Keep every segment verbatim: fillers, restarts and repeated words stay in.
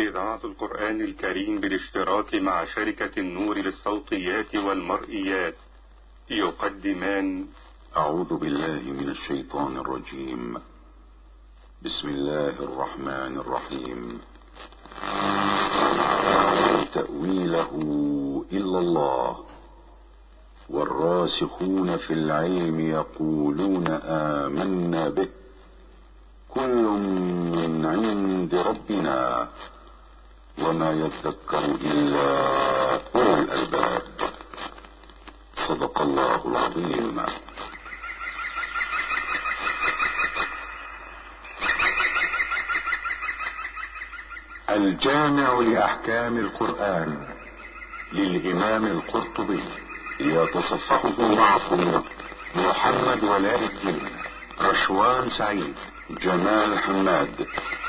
إذاعة القرآن الكريم بالاشتراك مع شركة النور للصوتيات والمرئيات يقدمان أعوذ بالله من الشيطان الرجيم. بسم الله الرحمن الرحيم. تأويله إلا الله والراسخون في العلم يقولون آمنا به كل من عند ربنا وما يذكر إلا أولو الألباب. صدق الله العظيم. الجامع لأحكام القرآن للإمام القرطبي، يتصفحه معكم محمد ولاء الدين، رشوان سعيد، جمال حماد.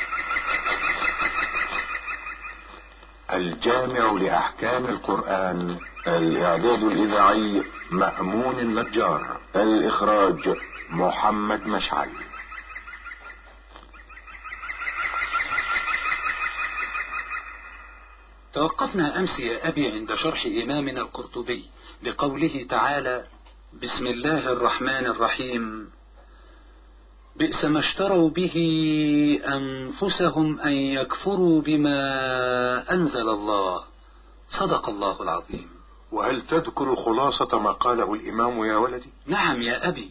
الجامع لأحكام القرآن، الإعداد الإذاعي مأمون النجار، الإخراج محمد مشعل. توقفنا أمس يا أبي عند شرح إمامنا القرطبي لقوله تعالى: بسم الله الرحمن الرحيم. بئس ما اشتروا به أنفسهم أن يكفروا بما أنزل الله. صدق الله العظيم. وهل تذكر خلاصة ما قاله الإمام يا ولدي؟ نعم يا أبي،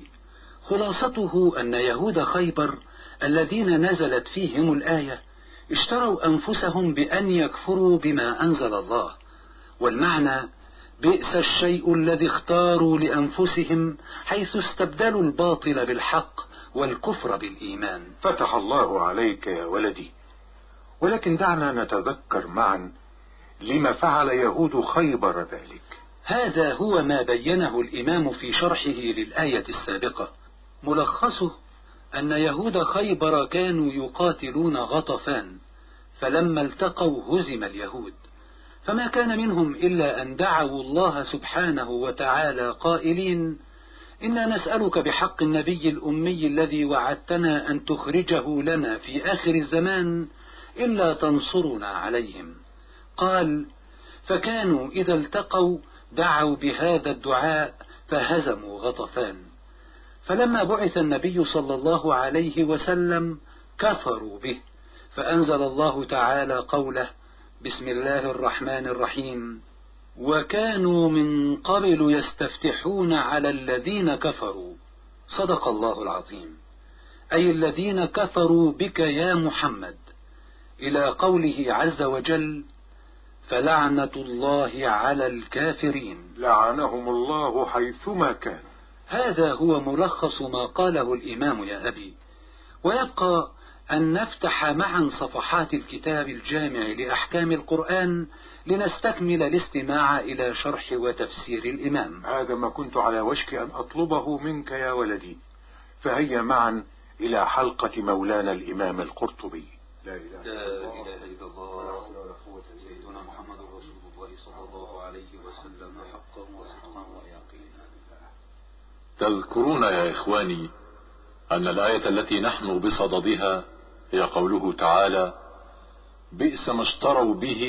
خلاصته أن يهود خيبر الذين نزلت فيهم الآية اشتروا أنفسهم بأن يكفروا بما أنزل الله، والمعنى بئس الشيء الذي اختاروا لأنفسهم حيث استبدلوا الباطل بالحق والكفر بالإيمان. فتح الله عليك يا ولدي، ولكن دعنا نتذكر معا لما فعل يهود خيبر ذلك. هذا هو ما بينه الإمام في شرحه للآية السابقة. ملخصه أن يهود خيبر كانوا يقاتلون غطفان، فلما التقوا هزم اليهود، فما كان منهم إلا أن دعوا الله سبحانه وتعالى قائلين: إنا نسألك بحق النبي الأمي الذي وعدتنا أن تخرجه لنا في آخر الزمان إلا تنصرنا عليهم. قال: فكانوا إذا التقوا دعوا بهذا الدعاء فهزموا غطفان، فلما بعث النبي صلى الله عليه وسلم كفروا به، فأنزل الله تعالى قوله: بسم الله الرحمن الرحيم. وكانوا من قبل يستفتحون على الذين كفروا. صدق الله العظيم. أي الذين كفروا بك يا محمد، إلى قوله عز وجل: فلعنة الله على الكافرين. لعنهم الله حيثما كانوا. هذا هو ملخص ما قاله الإمام يا أبي، ويبقى أن نفتح معا صفحات الكتاب الجامع لأحكام القرآن لنستكمل الاستماع إلى شرح وتفسير الإمام. هذا ما كنت على وشك أن أطلبه منك يا ولدي، فهيا معا إلى حلقة مولانا الإمام القرطبي. لا إله إلا الله سيدنا محمد رسول الله صلى الله عليه وسلم حقا وصدقا ويقينا. تذكرون يا إخواني أن الآية التي نحن بصددها هي قوله تعالى: بئس ما اشتروا به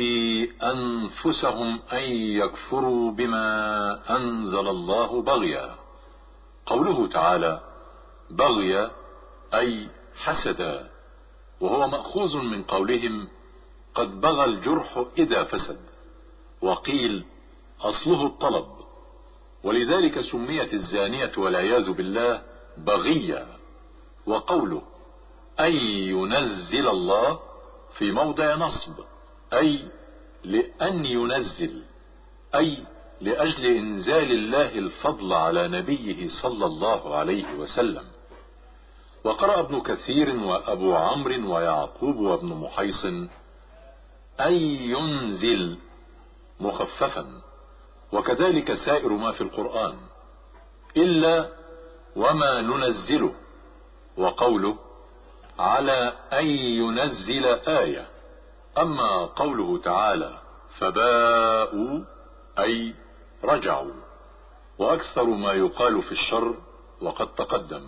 أنفسهم أن يكفروا بما أنزل الله بغيا. قوله تعالى بغيا أي حسدا، وهو مأخوذ من قولهم قد بغى الجرح إذا فسد، وقيل أصله الطلب، ولذلك سميت الزانية والعياذ بالله بغيا. وقوله أي ينزل الله في موضع نصب، أي لأن ينزل، أي لأجل إنزال الله الفضل على نبيه صلى الله عليه وسلم. وقرأ ابن كثير وأبو عمرو ويعقوب وابن محيصن أي ينزل مخففا، وكذلك سائر ما في القرآن إلا وما ننزله. وقوله على أن ينزل آية. أما قوله تعالى فباءوا أي رجعوا، وأكثر ما يقال في الشر وقد تقدم.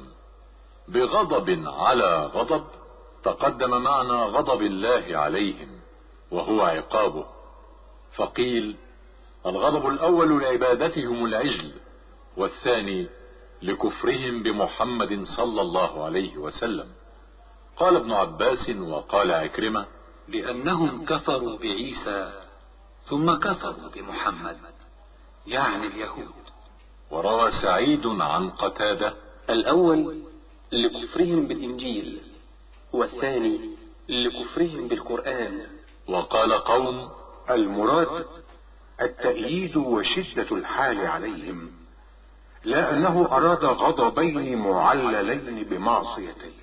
بغضب على غضب تقدم معنى غضب الله عليهم، وهو عقابه. فقيل الغضب الأول لعبادتهم العجل، والثاني لكفرهم بمحمد صلى الله عليه وسلم. قال ابن عباس وقال عكرمة: لأنهم كفروا بعيسى ثم كفروا بمحمد، يعني اليهود. وروى سعيد عن قتادة: الأول لكفرهم بالإنجيل، والثاني لكفرهم بالقرآن. وقال قوم: المراد التأييد وشدة الحال عليهم، لا أنه أراد غضبين معللين بمعصيتين.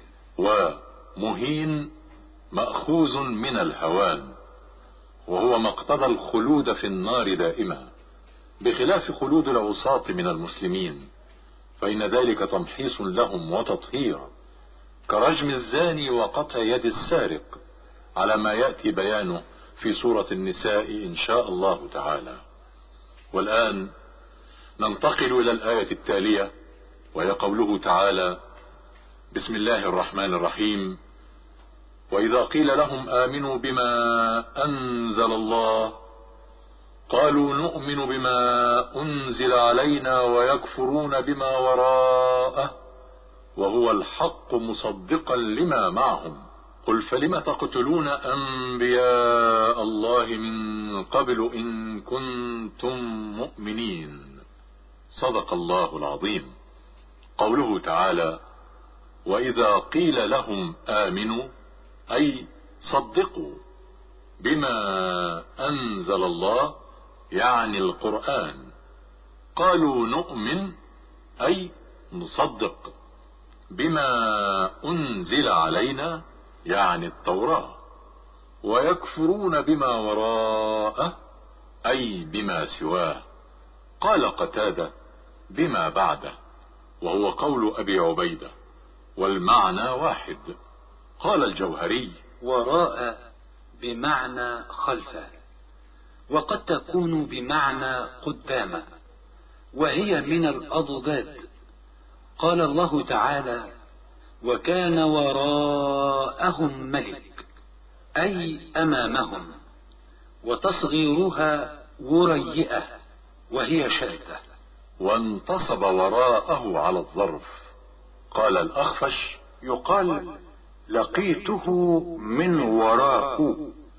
ومهين مأخوذ من الهوان، وهو ما اقتضى الخلود في النار دائما، بخلاف خلود العصاة من المسلمين، فإن ذلك تمحيص لهم وتطهير، كرجم الزاني وقطع يد السارق، على ما يأتي بيانه في سورة النساء إن شاء الله تعالى. والآن ننتقل إلى الآية التالية، وهي قوله تعالى: بسم الله الرحمن الرحيم: وإذا قيل لهم آمنوا بما أنزل الله قالوا نؤمن بما أنزل علينا ويكفرون بما وراءه وهو الحق مصدقا لما معهم قل فلم تقتلون أنبياء الله من قبل إن كنتم مؤمنين. صدق الله العظيم. قوله تعالى: وإذا قيل لهم آمنوا أي صدقوا بما أنزل الله، يعني القرآن، قالوا نؤمن أي نصدق بما أنزل علينا، يعني التوراة، ويكفرون بما وراءه أي بما سواه. قال قتادة: بما بعده، وهو قول أبي عبيدة، والمعنى واحد. قال الجوهري: وراء بمعنى خلفه، وقد تكون بمعنى قدامه، وهي من الأضداد. قال الله تعالى: وكان وراءهم ملك، أي أمامهم، وتصغيرها وريئة وهي شدة. وانتصب وراءه على الظرف. قال الأخفش: يقال لقيته من وراء،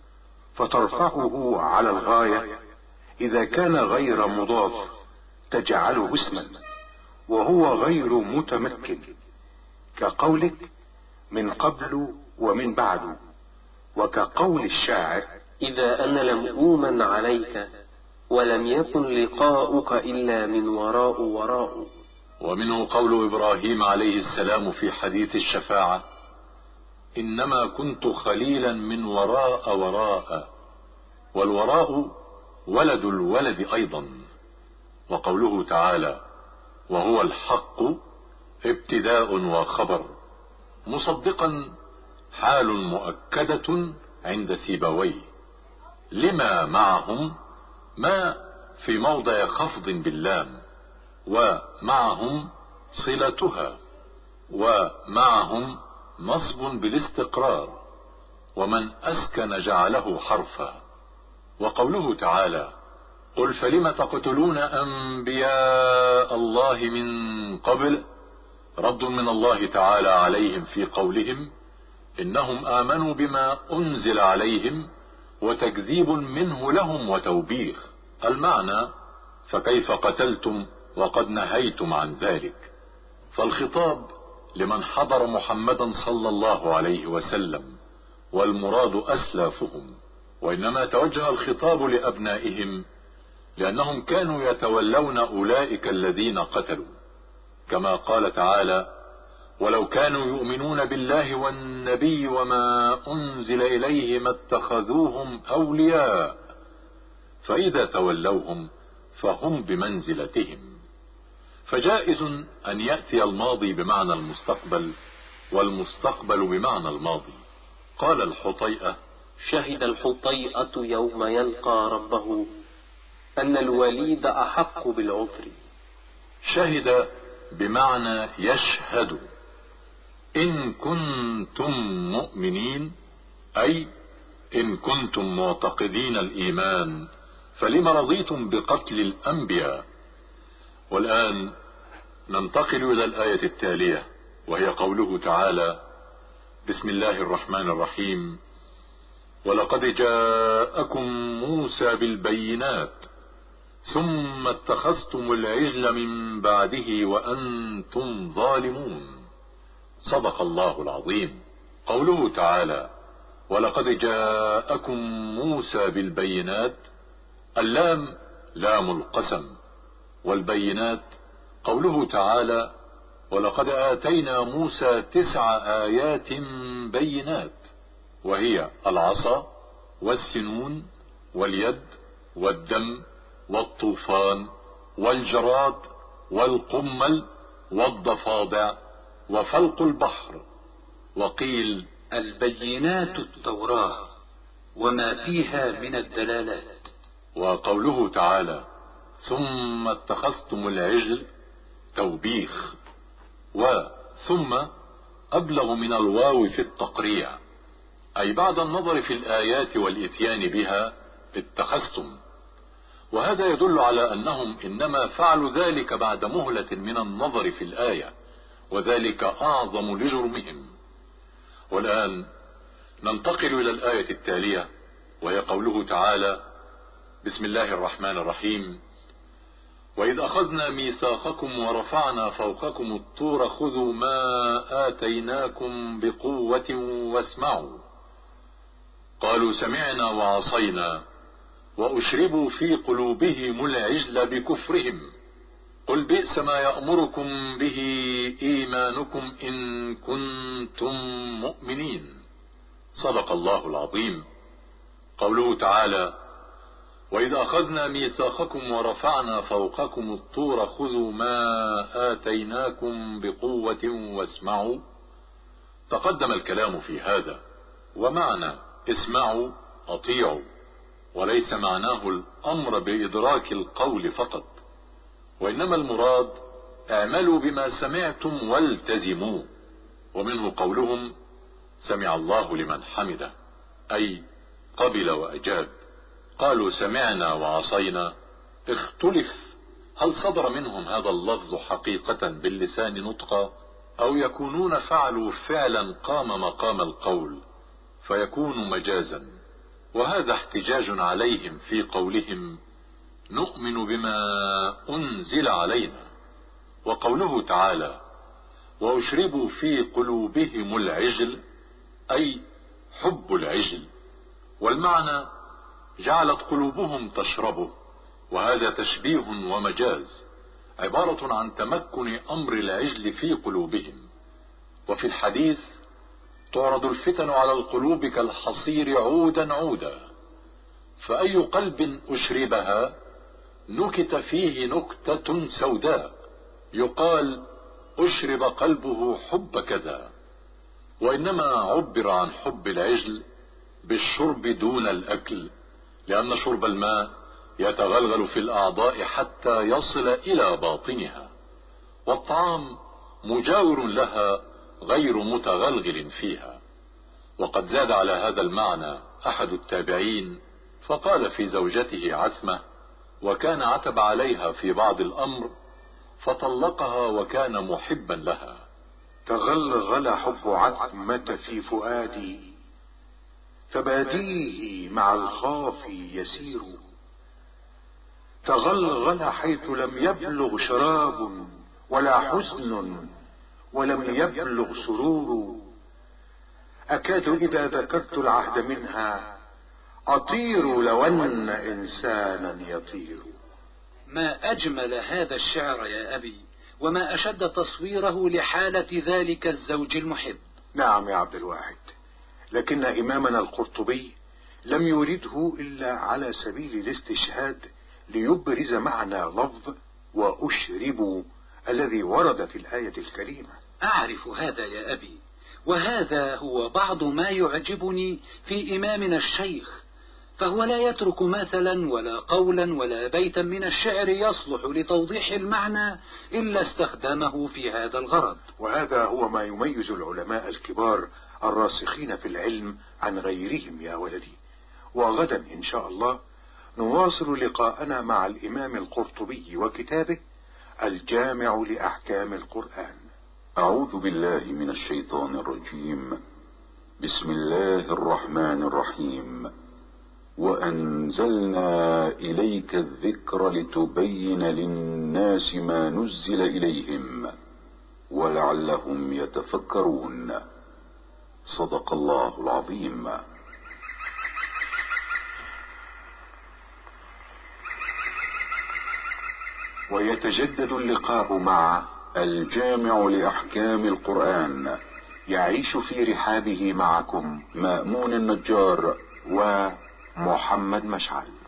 فترفعه على الغاية إذا كان غير مضاف تجعله اسما، وهو غير متمكن، كقولك من قبل ومن بعد، وكقول الشاعر: إذا أنا لم أؤمن عليك ولم يكن لقاؤك إلا من وراء وراء. ومنه قول إبراهيم عليه السلام في حديث الشفاعة: إنما كنت خليلا من وراء وراء، والوراء ولد الولد أيضا. وقوله تعالى: وهو الحق ابتداء وخبر، مصدقا حال مؤكدة عند سيبويه، لما معهم ما في موضع خفض باللام، ومعهم صلتها، ومعهم نصب بالاستقرار، ومن أسكن جعله حرفا. وقوله تعالى: قل فلم تقتلون أنبياء الله من قبل، رد من الله تعالى عليهم في قولهم إنهم آمنوا بما أنزل عليهم، وتكذيب منه لهم وتوبيخ. المعنى: فكيف قتلتم وقد نهيتم عن ذلك؟ فالخطاب لمن حضر محمدا صلى الله عليه وسلم، والمراد أسلافهم، وإنما توجه الخطاب لأبنائهم لأنهم كانوا يتولون أولئك الذين قتلوا، كما قال تعالى: ولو كانوا يؤمنون بالله والنبي وما أنزل إليه ما اتخذوهم أولياء، فإذا تولوهم فهم بمنزلتهم. فجائز أن يأتي الماضي بمعنى المستقبل، والمستقبل بمعنى الماضي. قال الحطيئة: شهد الحطيئة يوم يلقى ربه أن الوليد أحق بالعذر. شهد بمعنى إن كنتم معتقدين الإيمان فلم رضيتم بقتل الأنبياء. والآن ننتقل إلى الآية التالية، وهي قوله تعالى: بسم الله الرحمن الرحيم: ولقد جاءكم موسى بالبينات ثم اتخذتم العجل من بعده وأنتم ظالمون. صدق الله العظيم. قوله تعالى: ولقد جاءكم موسى بالبينات، اللام لام القسم، والبينات قوله تعالى: ولقد آتينا موسى تسع آيات بينات، وهي العصا والسنون واليد والدم والطوفان والجراد والقمل والضفادع وفلق البحر. وقيل البينات التوراة وما فيها من الدلالات. وقوله تعالى: ثم اتخذتم العجل توبيخ، وثم أبلغ من الواو في التقريع، أي بعد النظر في الآيات والإتيان بها اتخذتم، وهذا يدل على أنهم إنما فعلوا ذلك بعد مهلة من النظر في الآية، وذلك أعظم لجرمهم. والآن ننتقل إلى الآية التالية، وهي قوله تعالى: بسم الله الرحمن الرحيم: وإذ أخذنا ميثاقكم ورفعنا فوقكم الطور خذوا ما آتيناكم بقوة واسمعوا. قالوا سمعنا وعصينا وأشربوا في قلوبهم العجل بكفرهم قل بئس ما يأمركم به إيمانكم إن كنتم مؤمنين. صدق الله العظيم. قوله تعالى: وإذ أخذنا ميثاقكم ورفعنا فوقكم الطور خذوا ما آتيناكم بقوة واسمعوا. تقدم الكلام في هذا، ومعنى اسمعوا أطيعوا، وليس معناه الأمر بإدراك القول فقط، وإنما المراد اعملوا بما سمعتم والتزموا. ومنه قولهم سمع الله لمن حمده، أي قبل وأجاب. قالوا سمعنا وعصينا، اختلف هل صدر منهم هذا اللفظ حقيقة باللسان نطقا، أو يكونون فعلوا فعلا قام مقام القول فيكون مجازا، وهذا احتجاج عليهم في قولهم نؤمن بما أنزل علينا. وقوله تعالى: وأشربوا في قلوبهم العجل، أي حب العجل، والمعنى جعلت قلوبهم تشربه، وهذا تشبيه ومجاز، عبارة عن تمكن أمر العجل في قلوبهم. وفي الحديث: تعرض الفتن على القلوب كالحصير عودا عودا، فأي قلب أشربها نكت فيه نكتة سوداء، يقال أشرب قلبه حب كذا. وإنما عبر عن حب العجل بالشرب دون الأكل، لأن شرب الماء يتغلغل في الأعضاء حتى يصل إلى باطنها، والطعام مجاور لها غير متغلغل فيها. وقد زاد على هذا المعنى أحد التابعين فقال في زوجته عثمة، وكان عتب عليها في بعض الأمر فطلقها وكان محبا لها: تغلغل حب عتمة في فؤادي فباديه مع الخاف يسير، تغلغل حيث لم يبلغ شراب ولا حزن ولم يبلغ سرور، أكاد إذا ذكرت العهد منها أطير لو أن إنسانا يطير. ما أجمل هذا الشعر يا أبي، وما أشد تصويره لحالة ذلك الزوج المحب. نعم يا عبد الواحد، لكن إمامنا القرطبي لم يرده إلا على سبيل الاستشهاد ليبرز معنى لفظ وأشربوا الذي ورد في الآية الكريمة. أعرف هذا يا أبي، وهذا هو بعض ما يعجبني في إمامنا الشيخ، فهو لا يترك مثلا ولا قولا ولا بيتا من الشعر يصلح لتوضيح المعنى إلا استخدمه في هذا الغرض. وهذا هو ما يميز العلماء الكبار الراسخين في العلم عن غيرهم يا ولدي، وغدا إن شاء الله نواصل لقاءنا مع الإمام القرطبي وكتابه الجامع لأحكام القرآن. أعوذ بالله من الشيطان الرجيم. بسم الله الرحمن الرحيم. وأنزلنا إليك الذكر لتبين للناس ما نزل إليهم ولعلهم يتفكرون. صدق الله العظيم. ويتجدد اللقاء مع الجامع لأحكام القرآن، يعيش في رحابه معكم مأمون النجار ومحمد مشعل.